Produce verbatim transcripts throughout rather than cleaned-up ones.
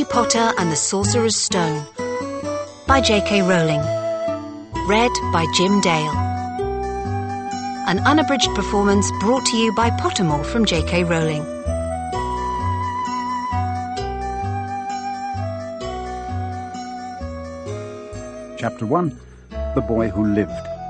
Potter and the Sorcerer's Stone by J K Rowling. Read by Jim Dale. An unabridged performance brought to you by Pottermore from J K Rowling. Chapter one. The Boy Who Lived.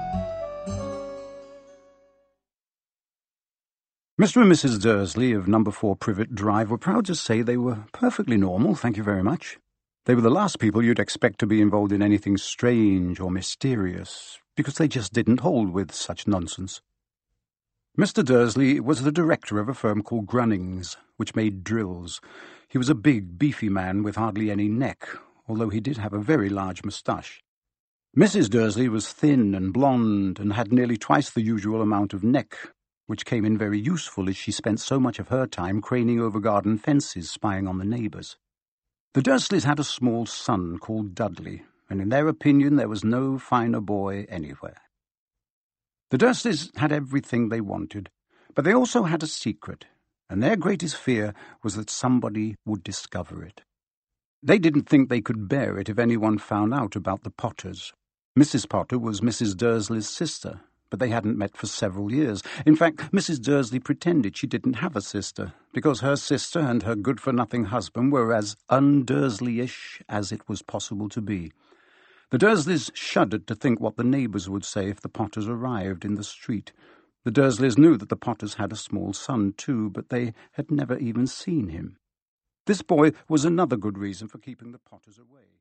Mister and Missus Dursley of number four Privet Drive were proud to say they were perfectly normal, thank you very much. They were the last people you'd expect to be involved in anything strange or mysterious, because they just didn't hold with such nonsense. Mister Dursley was the director of a firm called Grunnings, which made drills. He was a big, beefy man with hardly any neck, although he did have a very large moustache. Missus Dursley was thin and blonde and had nearly twice the usual amount of neck, which came in very useful as she spent so much of her time craning over garden fences spying on the neighbours. The Dursleys had a small son called Dudley, and in their opinion there was no finer boy anywhere. The Dursleys had everything they wanted, but they also had a secret, and their greatest fear was that somebody would discover it. They didn't think they could bear it if anyone found out about the Potters. Missus Potter was Missus Dursley's sister, but they hadn't met for several years. In fact, Missus Dursley pretended she didn't have a sister, because her sister and her good-for-nothing husband were as un-Dursley-ish as it was possible to be. The Dursleys shuddered to think what the neighbours would say if the Potters arrived in the street. The Dursleys knew that the Potters had a small son too, but they had never even seen him. This boy was another good reason for keeping the Potters away.